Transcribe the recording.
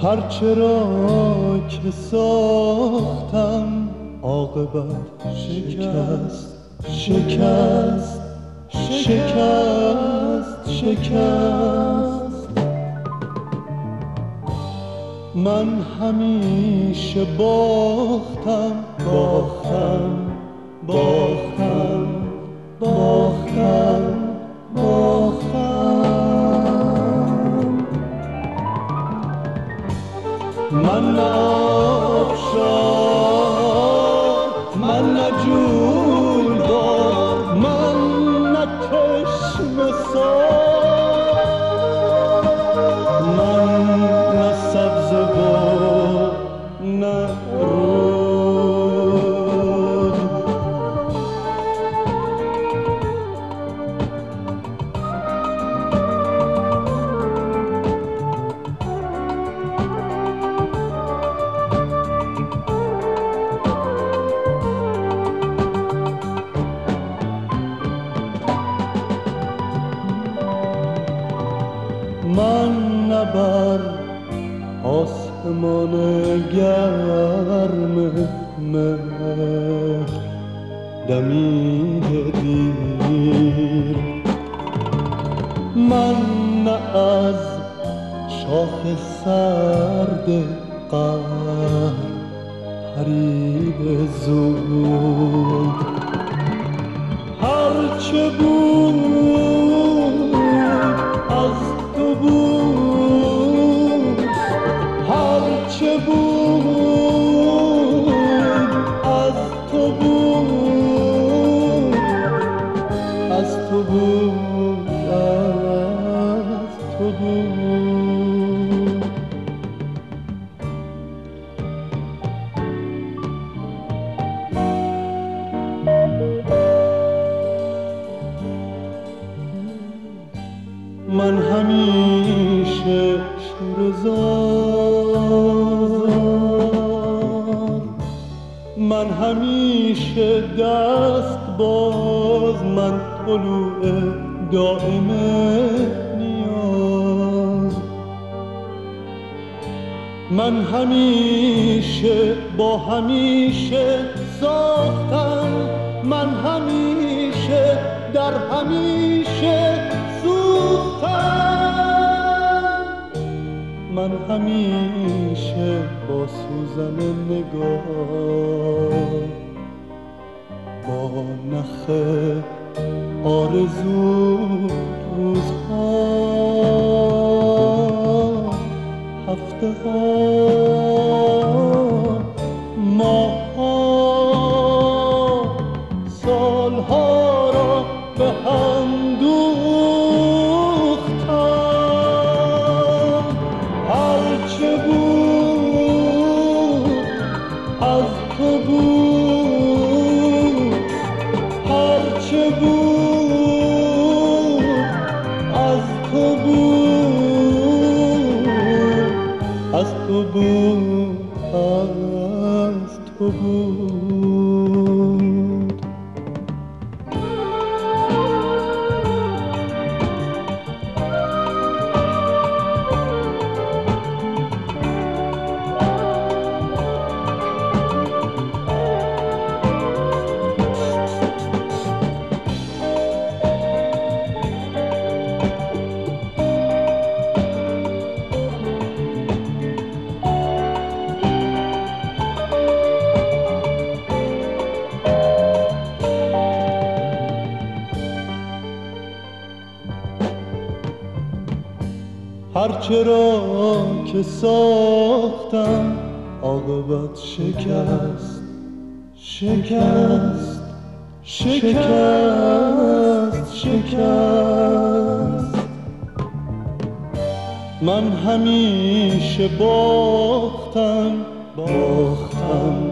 هرچه را که ساختم عاقبت شکست شکست شکست شکست. من همیشه باختم باختم باختم باختم باختم. من نه آبشار، من نه جویبار، من نه چشمه سار، من نه سبزه و نه رود. من نه بر آسمان گرم مهر دمیده دیر، من نه از شاخ سرد قهر پریده زود. هرچه بود از تو بود، هرچه بود از تو بود، از تو بود، از تو بود. من همیشه شوره‌زار، من همیشه دست باز، من طلوع دائم نیاز. من همیشه با همیشه ساختم، من همیشه در همیشه سوختم. من همیشه با سوزن نگاه، با نخ آرزو روزها هفته ها ماها سالها را به هم دوختم. هرچه بود از تو بود، هرچه بود از تو بود، از تو بود، از تو بود. هرچه را که ساختم عاقبت شکست شکست شکست شکست. من همیشه باختم باختم